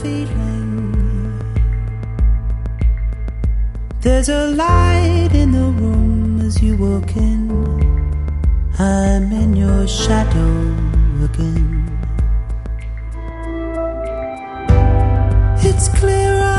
feeling. There's a light in the room as you walk in. I'm in your shadow again. It's clear